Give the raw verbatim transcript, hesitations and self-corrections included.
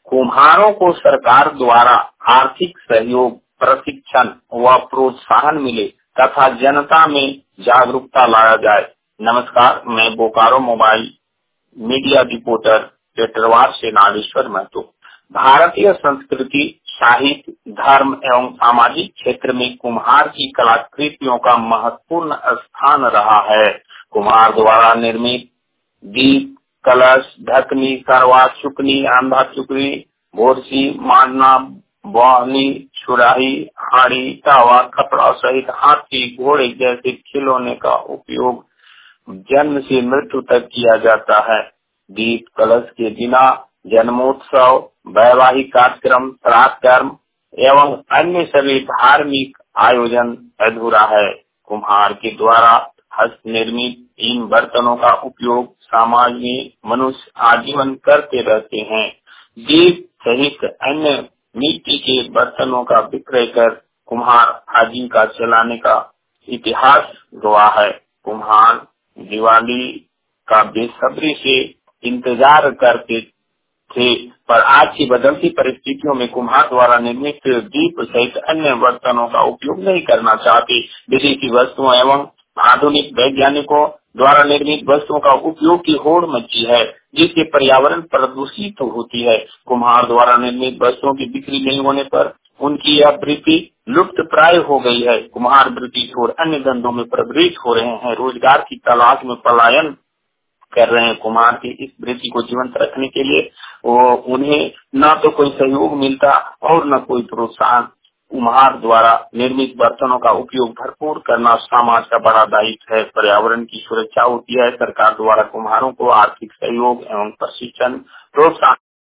कुम्हारों को सरकार द्वारा आर्थिक सहयोग, प्रशिक्षण व प्रोत्साहन मिले तथा जनता में जागरूकता लाया जाए। नमस्कार, मैं Bokaro mobile media reporter Petarwar से नागेश्वर महतो। भारतीय संस्कृति, साहित्य, धर्म एवं सामाजिक क्षेत्र में कुम्हार की कलाकृतियों का महत्वपूर्ण स्थान रहा है। कुम्हार द्वारा निर्मित दीप, कलश, ढकनी, करवा, चुकनी, आंधा चुकनी, बोरसी, मांडना, बौनी, सुराही, हाड़ी, तावा, कपड़ा सहित हाथी, घोड़े जैसे खिलौने का उपयोग जन्म से मृत्यु तक किया जाता है। दीप कलश के बिना जन्मोत्सव, वैवाहिक कार्यक्रम, श्राद्ध कर्म एवं अन्य सभी धार्मिक आयोजन अधूरा है। कुम्हार के द्वारा हस्त निर्मित इन बर्तनों का उपयोग समाज में मनुष्य आजीवन करते रहते हैं। दीप सहित अन्य मिट्टी के बर्तनों का विक्रय कर कुम्हार आजीविका चलाने का इतिहास गवाह है। कुम्हार दिवाली का बेसब्री से इंतजार करते थे, पर आज की बदलती परिस्थितियों में कुम्हार द्वारा निर्मित दीप सहित अन्य बर्तनों का उपयोग नहीं करना चाहते। विदेशी वस्तुओं एवं आधुनिक वैज्ञानिकों द्वारा निर्मित वस्तुओं का उपयोग की होड़ मची है, जिससे पर्यावरण प्रदूषित होती है। कुम्हार द्वारा निर्मित वस्तुओं की बिक्री नहीं होने पर उनकी यह वृत्ति लुप्त प्राय हो गई है। कुम्हार वृत्ति छोड़ अन्य धंधों में प्रवृत्त हो रहे हैं, रोजगार की तलाश में पलायन कर रहे हैं। कुम्हार की इस वृत्ति को जीवंत रखने के लिए वो उन्हें न तो कोई सहयोग मिलता और न कोई प्रोत्साहन। कुम्हार द्वारा निर्मित बर्तनों का उपयोग भरपूर करना समाज का बड़ा दायित्व है। पर्यावरण की सुरक्षा होती है। सरकार द्वारा कुम्हारों को आर्थिक सहयोग एवं प्रशिक्षण प्रोत्साहन